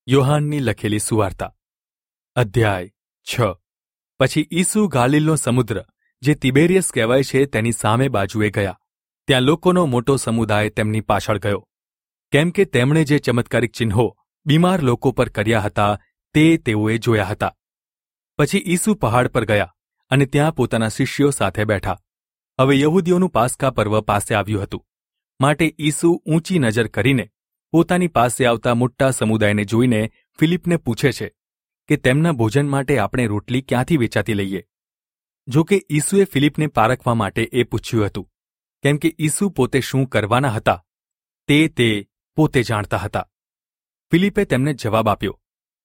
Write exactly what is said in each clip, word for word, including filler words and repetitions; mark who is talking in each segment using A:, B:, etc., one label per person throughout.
A: યોહાનની લખેલી સુવાર્તા અધ્યાય છ. પછી ઈસુ ગાલિલનો સમુદ્ર, જે તિબેરિયસ કહેવાય છે, તેની સામે બાજુએ ગયા. ત્યાં લોકોનો મોટો સમુદાય તેમની પાછળ ગયો, કેમ કે તેમણે જે ચમત્કારિક ચિહ્નો બીમાર લોકો પર કર્યા હતા તે તેઓએ જોયા હતા. પછી ઈસુ પહાડ પર ગયા અને ત્યાં પોતાના શિષ્યો સાથે બેઠા. હવે યહૂદીઓનું પાસ્કા પર્વ પાસે આવ્યું હતું, માટે ઈસુ ઊંચી નજર કરીને પોતાની પાસે આવતા મોટા સમુદાયને જોઈને ફિલિપને પૂછે છે કે તેમના ભોજન માટે આપણે રોટલી ક્યાંથી વેચાતી લઈએ. જો કે ઈસુએ ફિલિપને પારખવા માટે એ પૂછ્યું હતું, કેમ કે ઈસુ પોતે શું કરવાના હતા તે તે પોતે જાણતા હતા. ફિલિપે તેમને જવાબ આપ્યો,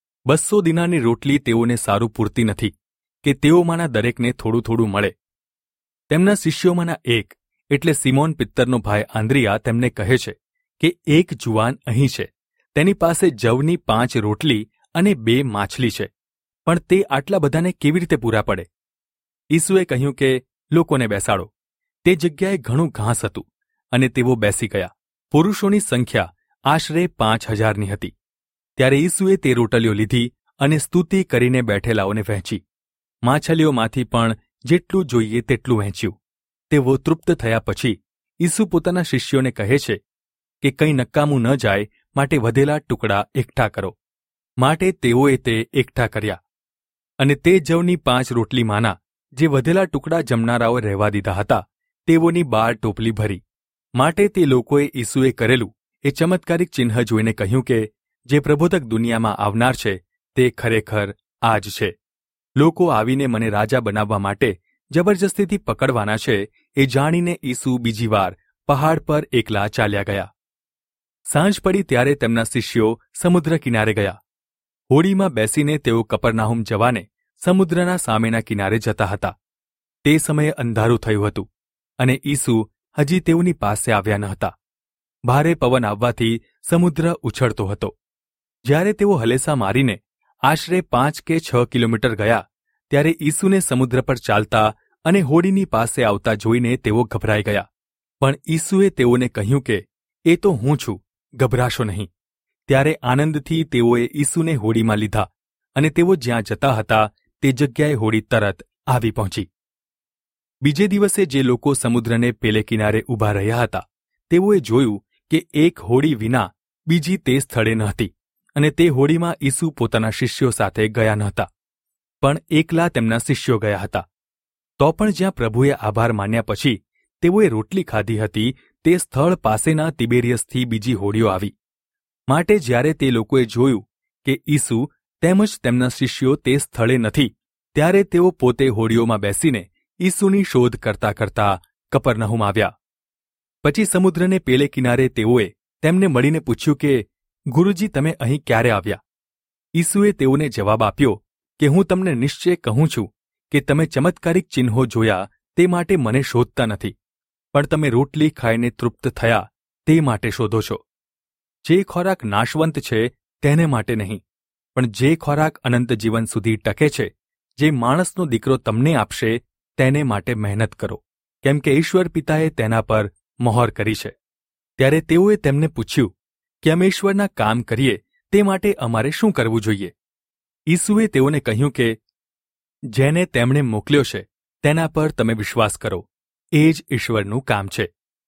A: બસો દિનારની રોટલી તેઓને સારું પૂરતી નથી કે તેઓમાંના દરેકને થોડું થોડું મળે. તેમના શિષ્યોમાંના એક એટલે સિમોન પિત્તરનો ભાઈ આંદ્રિયા તેમને કહે છે કે એક જુવાન અહીં છે, તેની પાસે જવની પાંચ રોટલી અને બે માછલી છે, પણ તે આટલા બધાને કેવી રીતે પૂરા પડે? ઈસુએ કહ્યું કે લોકોને બેસાડો. તે જગ્યાએ ઘણું ઘાસ હતું અને તેઓ બેસી ગયા. પુરુષોની સંખ્યા આશરે પાંચ હજારની હતી. ત્યારે ઈસુએ તે રોટલીઓ લીધી અને સ્તુતિ કરીને બેઠેલાઓને વહેંચી. માછલીઓમાંથી પણ જેટલું જોઈએ તેટલું વહેંચ્યું. તેઓ તૃપ્ત થયા પછી ઈસુ પોતાના શિષ્યોને કહે છે કે કંઈ નકામું ન જાય માટે વધેલા ટુકડા એકઠા કરો. માટે તેઓએ તે એકઠા કર્યા અને તે જવની પાંચ રોટલીમાંના જે વધેલા ટુકડા જમનારાઓએ રહેવા દીધા હતા તેઓની બાર ટોપલી ભરી. માટે તે લોકોએ ઈસુએ કરેલું એ ચમત્કારિક ચિહ્ન જોઈને કહ્યું કે જે પ્રબોધક દુનિયામાં આવનાર છે તે ખરેખર આ જ છે. લોકો આવીને મને રાજા બનાવવા માટે જબરજસ્તીથી પકડવાના છે એ જાણીને ઈસુ બીજી વાર પહાડ પર એકલા ચાલ્યા ગયા. સાંજ પડી ત્યારે તેમના શિષ્યો સમુદ્ર કિનારે ગયા. હોડીમાં બેસીને તેઓ કપરનાહુમ જવાને સમુદ્રના સામેના કિનારે જતા હતા. તે સમયે અંધારું થયું હતું અને ઈસુ હજી તેઓની પાસે આવ્યા ન હતા. ભારે પવન આવવાથી સમુદ્ર ઉછળતો હતો. જ્યારે તેઓ હલેસા મારીને આશરે પાંચ કે છ કિલોમીટર ગયા ત્યારે ઈસુને સમુદ્ર પર ચાલતા અને હોડીની પાસે આવતા જોઈને તેઓ ગભરાઈ ગયા. પણ ઈસુએ તેઓને કહ્યું કે એ તો હું છું, ગભરાશો નહીં. ત્યારે આનંદથી તેઓએ ઈસુને હોડીમાં લીધા અને તેઓ જ્યાં જતા હતા તે જગ્યાએ હોડી તરત આવી પહોંચી. બીજે દિવસે જે લોકો સમુદ્રને પેલે કિનારે ઊભા રહ્યા હતા તેઓએ જોયું કે એક હોડી વિના બીજી તે સ્થળે ન હતી અને તે હોડીમાં ઈસુ પોતાના શિષ્યો સાથે ગયા ન હતા, પણ એકલા તેમના શિષ્યો ગયા હતા. તો પણ જ્યાં પ્રભુએ આભાર માન્યા પછી તેઓએ રોટલી ખાધી હતી તે સ્થળ પાસેના તિબેરિયસથી બીજી હોડીઓ આવી. માટે જ્યારે તે લોકોએ જોયું કે ઈસુ તેમજ તેમના શિષ્યો તે સ્થળે નથી ત્યારે તેઓ પોતે હોડીઓમાં બેસીને ઈસુની શોધ કરતા કરતા કપરનહુમ આવ્યા. પછી સમુદ્રને પેલે કિનારે તેઓએ તેમને મળીને પૂછ્યું કે ગુરુજી, તમે અહીં ક્યારે આવ્યા? ઈસુએ તેઓને જવાબ આપ્યો કે હું તમને નિશ્ચય કહું છું કે તમે ચમત્કારિક ચિહ્નો જોયા તે માટે મને શોધતા નથી, પણ તમે રોટલી ખાઈને તૃપ્ત થયા તે માટે શોધો છો. જે ખોરાક નાશવંત છે તેને માટે નહીં, પણ જે ખોરાક અનંત જીવન સુધી ટકે છે, જે માણસનો દીકરો તમને આપશે તેને માટે મહેનત કરો, કેમ કે ઈશ્વર પિતાએ તેના પર મહોર કરી છે. ત્યારે તેઓએ તેમને પૂછ્યું કે અમે ઈશ્વરના કામ કરીએ તે માટે અમારે શું કરવું જોઈએ? ઈસુએ તેઓને કહ્યું કે જેને તેમણે મોકલ્યો છે તેના પર તમે વિશ્વાસ કરો, એ જ ઈશ્વરનું કામ છે.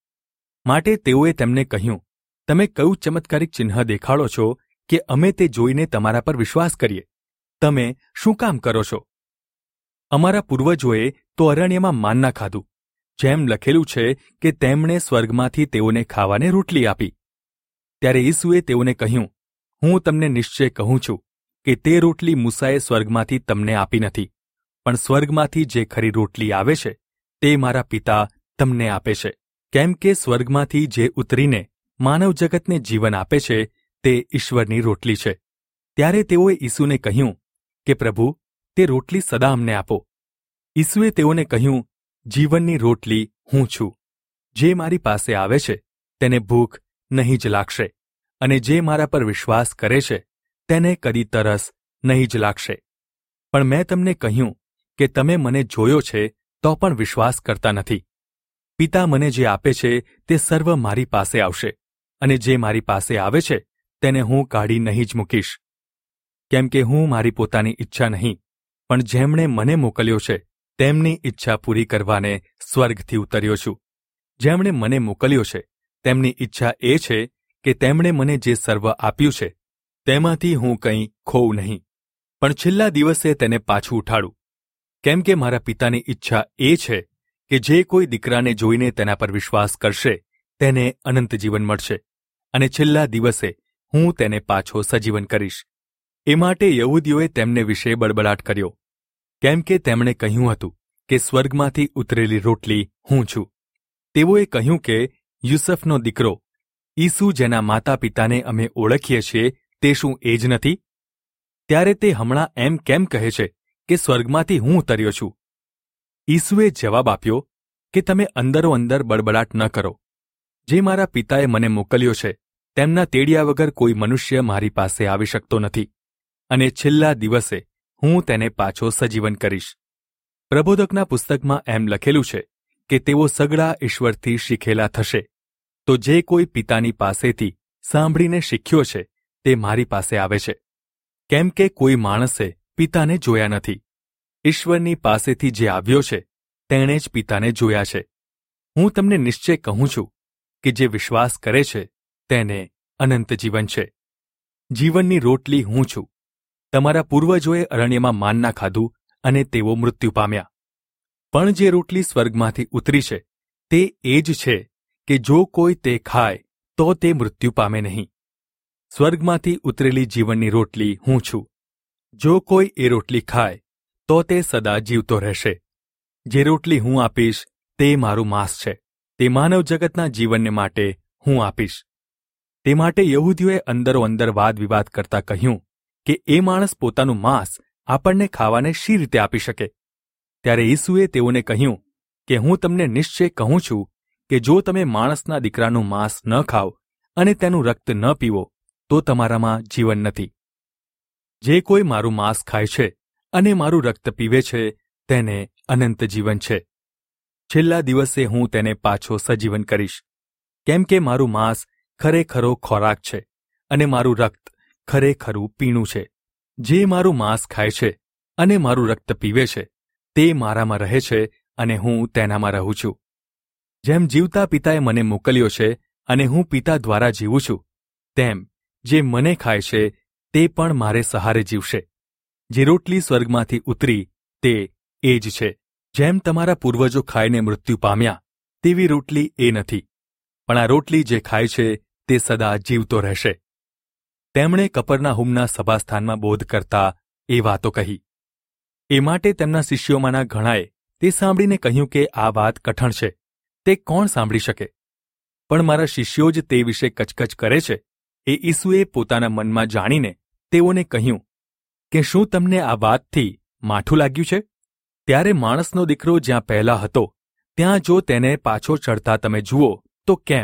A: માટે તેઓએ તેમને કહ્યું, તમે કયું ચમત્કારિક ચિહ્ન દેખાડો છો કે અમે તે જોઈને તમારા પર વિશ્વાસ કરીએ? તમે શું કામ કરો છો? અમારા પૂર્વજોએ તો અરણ્યમાં માન્ના ખાધું, જેમ લખેલું છે કે તેમણે સ્વર્ગમાંથી તેઓને ખાવાને રોટલી આપી. ત્યારે ઈસુએ તેઓને કહ્યું, હું તમને નિશ્ચય કહું છું કે તે રોટલી મૂસાએ સ્વર્ગમાંથી તમને આપી નથી, પણ સ્વર્ગમાંથી જે ખરી રોટલી આવે છે તે મારા પિતા તમને આપે છે. કેમ કે સ્વર્ગમાંથી જે ઉતરીને માનવ જગતને જીવન આપે છે તે ઈશ્વરની રોટલી છે. ત્યારે તેઓએ ઈસુને કહ્યું કે પ્રભુ, તે રોટલી સદા અમને આપો. ઈસુએ તેઓને કહ્યું, જીવનની રોટલી હું છું. જે મારી પાસે આવે છે તેને ભૂખ નહીં જ લાગશે, અને જે મારા પર વિશ્વાસ કરે છે તેને કદી તરસ નહીં જ લાગશે. પણ મેં તમને કહ્યું કે તમે મને જોયો છે તો પણ વિશ્વાસ કરતા નથી. પિતા મને જે આપે છે તે સર્વ મારી પાસે આવશે, અને જે મારી પાસે આવે છે તેને હું કાઢી નહીં જ મૂકીશ. કેમ કે હું મારી પોતાની ઈચ્છા નહીં, પણ જેમણે મને મોકલ્યો છે તેમની ઈચ્છા પૂરી કરવાને સ્વર્ગથી ઉતર્યો છું. જેમણે મને મોકલ્યો છે તેમની ઈચ્છા એ છે કે તેમણે મને જે સર્વ આપ્યું છે તેમાંથી હું કંઈ ખોઉં નહીં, પણ છેલ્લા દિવસે તેને પાછું ઉઠાડું. કેમ કે મારા પિતાની ઈચ્છા એ છે કે જે કોઈ દીકરાને જોઈને તેના પર વિશ્વાસ કરશે તેને અનંત જીવન મળશે, અને છેલ્લા દિવસે હું તેને પાછો સજીવન કરીશ. એ માટે યહૂદીઓએ તેમને વિશે બડબડાટ કર્યો, કેમ કે તેમણે કહ્યું હતું કે સ્વર્ગમાંથી ઉતરેલી રોટલી હું છું. તેઓએ કહ્યું કે યુસફનો દીકરો ઈસુ, જેના માતા પિતાને અમે ઓળખીએ છીએ, તે શું એ જ નથી? ત્યારે તે હમણાં એમ કેમ કહે છે કે સ્વર્ગમાંથી હું ઉતર્યો છું? ઈસુએ જવાબ આપ્યો કે તમે અંદરો અંદર બડબડાટ ન કરો. જે મારા પિતાએ મને મોકલ્યો છે તેમના તેડ્યા વગર કોઈ મનુષ્ય મારી પાસે આવી શકતો નથી, અને છેલ્લા દિવસે હું તેને પાછો સજીવન કરીશ. પ્રબોધકના પુસ્તકમાં એમ લખેલું છે કે તેઓ સગળા ઈશ્વરથી શીખેલા થશે. તો જે કોઈ પિતાની પાસેથી સાંભળીને શીખ્યો છે તે મારી પાસે આવે છે, કેમ કે કોઈ માણસે પિતાને જોયા નથી. ઈશ્વરની પાસેથી જે આવ્યો છે તેણે જ પિતાને જોયા છે. હું તમને નિશ્ચય કહું છું કે જે વિશ્વાસ કરે છે તેને અનંત જીવન છે. જીવનની રોટલી હું છું. તમારા પૂર્વજોએ અરણ્યમાં માન્ના ખાધું અને તેઓ મૃત્યુ પામ્યા. પણ જે રોટલી સ્વર્ગમાંથી ઉતરી છે તે એ જ છે કે જો કોઈ તે ખાય તો તે મૃત્યુ પામે નહીં. સ્વર્ગમાંથી ઉતરેલી જીવનની રોટલી હું છું. જો કોઈ એ રોટલી ખાય તો તે સદા જીવતો રહેશે. જે રોટલી હું આપીશ તે મારું માંસ છે, તે માનવ જગતના જીવનને માટે હું આપીશ. તે માટે યહૂદીઓએ અંદરો અંદર વાદ વિવાદ કરતા કહ્યું કે એ માણસ પોતાનું માંસ આપણને ખાવાને શી રીતે આપી શકે? ત્યારે ઈસુએ તેઓને કહ્યું કે હું તમને નિશ્ચય કહું છું કે જો તમે માણસના દીકરાનું માંસ ન ખાઓ અને તેનું રક્ત ન પીવો તો તમારામાં જીવન નથી. જે કોઈ મારું માંસ ખાય છે અને મારું રક્ત પીવે છે તેને અનંત જીવન છે. છેલ્લા દિવસે હું તેને પાછો સજીવન કરીશ. કેમ કે મારું માંસ ખરેખરો ખોરાક છે અને મારું રક્ત ખરેખરું પીણું છે. જે મારું માંસ ખાય છે અને મારું રક્ત પીવે છે તે મારામાં રહે છે અને હું તેનામાં રહું છું. જેમ જીવતા પિતાએ મને મોકલ્યો છે અને હું પિતા દ્વારા જીવું છું, તેમ જે મને ખાય છે તે પણ મારે સહારે જીવશે. જે રોટલી સ્વર્ગમાંથી ઉતરી તે એ જ છે. જેમ તમારા પૂર્વજો ખાઈને મૃત્યુ પામ્યા તેવી રોટલી એ નથી, પણ આ રોટલી જે ખાય છે તે સદા જીવતો રહેશે. તેમણે કપરનાહુમના સભાસ્થાનમાં બોધ કરતા એ વાતો કહી. એ માટે તેમના શિષ્યોમાંના ઘણાએ તે સાંભળીને કહ્યું કે આ વાત કઠણ છે, તે કોણ સાંભળી શકે? પણ મારા શિષ્યો જ તે વિશે કચકચ કરે છે. એ ઈસુએ પોતાના મનમાં જાણીને તેઓને કહ્યું કે શું તમને આ વાતથી માઠું લાગ્યું છે? ત્યારે માણસનો દીકરો જ્યાં પહેલા હતો ત્યાં જો તેને પાછો ચડતા તમે જુઓ તો કેમ?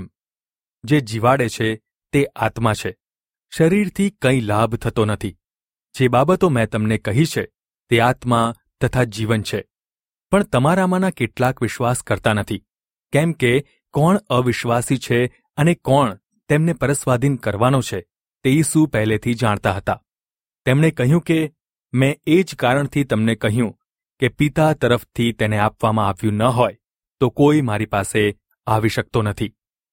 A: જે જીવાડે છે તે આત્મા છે, શરીરથી કંઈ લાભ થતો નથી. જે બાબતો મેં તમને કહી છે તે આત્મા તથા જીવન છે. પણ તમારામાંના કેટલાક વિશ્વાસ કરતા નથી. કેમ કે કોણ અવિશ્વાસી છે અને કોણ તેમને પરસ્વાધીન કરવાનો છે તે ઈસુ પહેલેથી જાણતા હતા. તેમણે કહ્યું કે મેં એ જ કારણથી તમને કહ્યું કે પિતા તરફથી તેને આપવામાં આવ્યું ન હોય તો કોઈ મારી પાસે આવી શકતો નથી.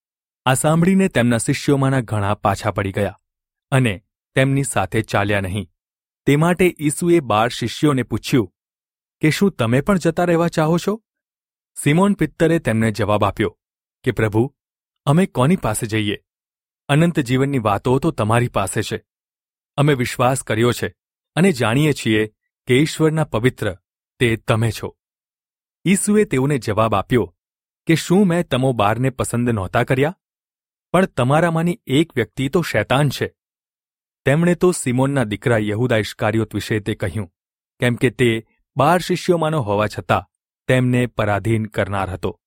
A: આ સાંભળીને તેમના શિષ્યોમાંના ઘણા પાછા પડી ગયા અને તેમની સાથે ચાલ્યા નહીં. તે માટે ઈસુએ બાર શિષ્યોને પૂછ્યું કે શું તમે પણ જતા રહેવા ચાહો છો? સિમોન પિત્તરે તેમને જવાબ આપ્યો કે પ્રભુ, અમે કોની પાસે જઈએ? અનંત જીવનની વાતો તો તમારી પાસે છે. અમે વિશ્વાસ કર્યો છે અને જાણીએ છીએ કે ઈશ્વરના પવિત્ર તે તમે છો. ઈસુએ તેઓને જવાબ આપ્યો કે શું મેં તમો બારને પસંદ નહોતા કર્યા? પણ તમારામાંની એક વ્યક્તિ તો શૈતાન છે. તેમણે તો સિમોનના દીકરા યહૂદા ઇસ્કારિયોત વિશે તે કહ્યું, કેમ કે તે બાર શિષ્યોમાંનો હોવા છતાં તેમને પરાધીન કરનાર હતો.